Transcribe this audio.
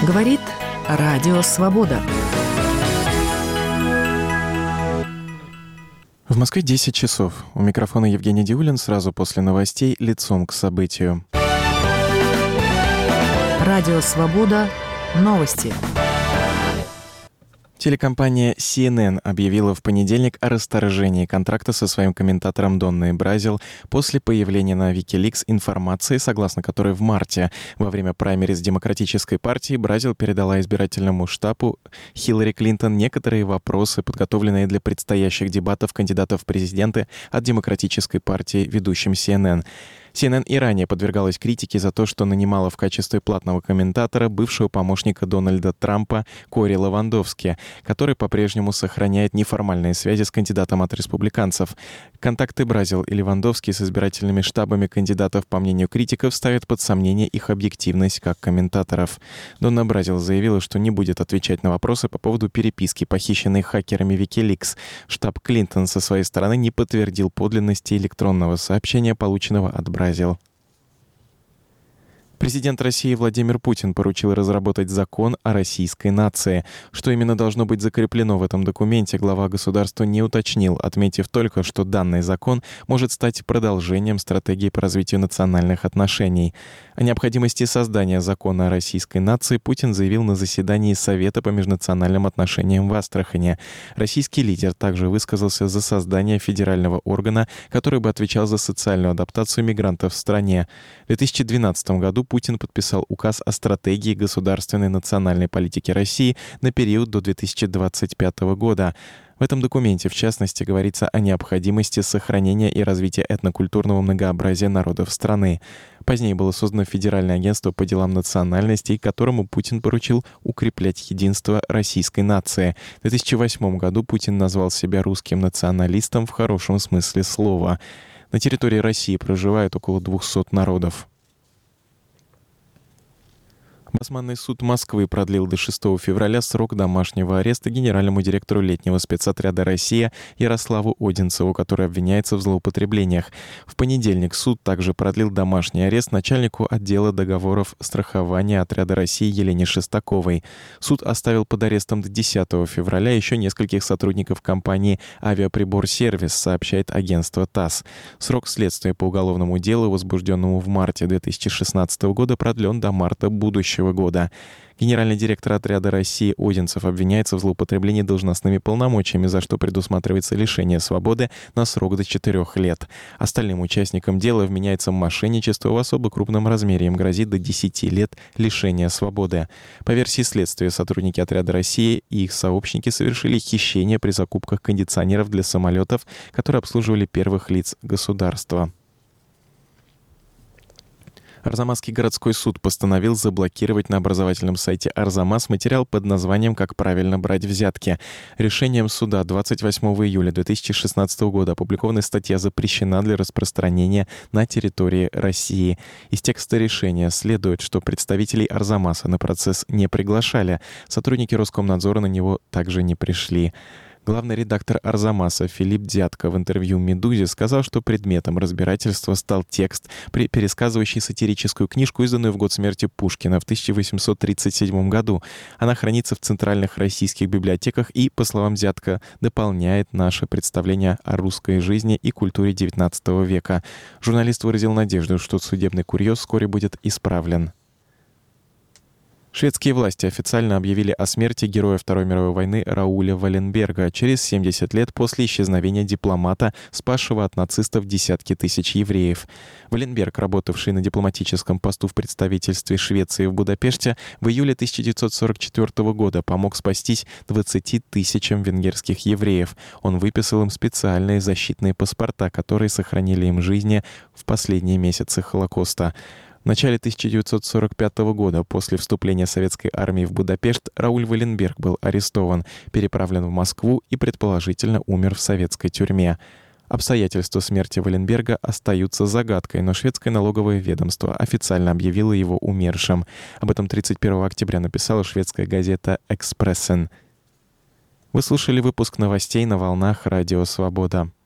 Говорит Радио Свобода. В Москве 10 часов. У микрофона Евгений Диулин. Сразу после новостей лицом к событию. Радио Свобода. Новости. Телекомпания CNN объявила в понедельник о расторжении контракта со своим комментатором Донной Бразил после появления на Wikileaks информации, согласно которой в марте во время праймериз Демократической партии Бразил передала избирательному штабу Хиллари Клинтон некоторые вопросы, подготовленные для предстоящих дебатов кандидатов в президенты от Демократической партии ведущим CNN. CNN и ранее подвергалась критике за то, что нанимала в качестве платного комментатора бывшего помощника Дональда Трампа Кори Левандовски, который по-прежнему сохраняет неформальные связи с кандидатом от республиканцев. Контакты Бразил и Левандовски с избирательными штабами кандидатов, по мнению критиков, ставят под сомнение их объективность как комментаторов. Донна Бразил заявила, что не будет отвечать на вопросы по поводу переписки, похищенной хакерами Wikileaks. Штаб Клинтон со своей стороны не подтвердил подлинности электронного сообщения, полученного от Бразил. Президент России Владимир Путин поручил разработать закон о российской нации. Что именно должно быть закреплено в этом документе, глава государства не уточнил, отметив только, что данный закон может стать продолжением стратегии по развитию национальных отношений. О необходимости создания закона о российской нации Путин заявил на заседании Совета по межнациональным отношениям в Астрахани. Российский лидер также высказался за создание федерального органа, который бы отвечал за социальную адаптацию мигрантов в стране. В 2012 году Путин подписал указ о стратегии государственной национальной политики России на период до 2025 года. В этом документе, в частности, говорится о необходимости сохранения и развития этнокультурного многообразия народов страны. Позднее было создано Федеральное агентство по делам национальностей, которому Путин поручил укреплять единство российской нации. В 2008 году Путин назвал себя русским националистом в хорошем смысле слова. На территории России проживает около 200 народов. Басманный суд Москвы продлил до 6 февраля срок домашнего ареста генеральному директору летнего спецотряда «Россия» Ярославу Одинцеву, который обвиняется в злоупотреблениях. В понедельник суд также продлил домашний арест начальнику отдела договоров страхования отряда «России» Елене Шестаковой. Суд оставил под арестом до 10 февраля еще нескольких сотрудников компании «Авиаприбор-сервис», сообщает агентство ТАСС. Срок следствия по уголовному делу, возбужденному в марте 2016 года, продлен до марта будущего года. Генеральный директор отряда «России» Одинцев обвиняется в злоупотреблении должностными полномочиями, за что предусматривается лишение свободы на срок до 4 лет. Остальным участникам дела вменяется мошенничество в особо крупном размере. Им грозит до 10 лет лишения свободы. По версии следствия, сотрудники отряда «России» и их сообщники совершили хищение при закупках кондиционеров для самолетов, которые обслуживали первых лиц государства. Арзамасский городской суд постановил заблокировать на образовательном сайте Арзамас материал под названием «Как правильно брать взятки». Решением суда 28 июля 2016 года опубликованная статья запрещена для распространения на территории России. Из текста решения следует, что представителей Арзамаса на процесс не приглашали. Сотрудники Роскомнадзора на него также не пришли. Главный редактор Арзамаса Филипп Дядко в интервью «Медузе» сказал, что предметом разбирательства стал текст, пересказывающий сатирическую книжку, изданную в год смерти Пушкина в 1837 году. Она хранится в центральных российских библиотеках и, по словам Дядко, дополняет наше представление о русской жизни и культуре XIX века. Журналист выразил надежду, что судебный курьез вскоре будет исправлен. Шведские власти официально объявили о смерти героя Второй мировой войны Рауля Валенберга через 70 лет после исчезновения дипломата, спасшего от нацистов десятки тысяч евреев. Валенберг, работавший на дипломатическом посту в представительстве Швеции в Будапеште, в июле 1944 года помог спастись 20 тысячам венгерских евреев. Он выписал им специальные защитные паспорта, которые сохранили им жизни в последние месяцы Холокоста. В начале 1945 года, после вступления советской армии в Будапешт, Рауль Валенберг был арестован, переправлен в Москву и, предположительно, умер в советской тюрьме. Обстоятельства смерти Валенберга остаются загадкой, но шведское налоговое ведомство официально объявило его умершим. Об этом 31 октября написала шведская газета «Экспрессен». Вы слушали выпуск новостей на волнах Радио Свобода.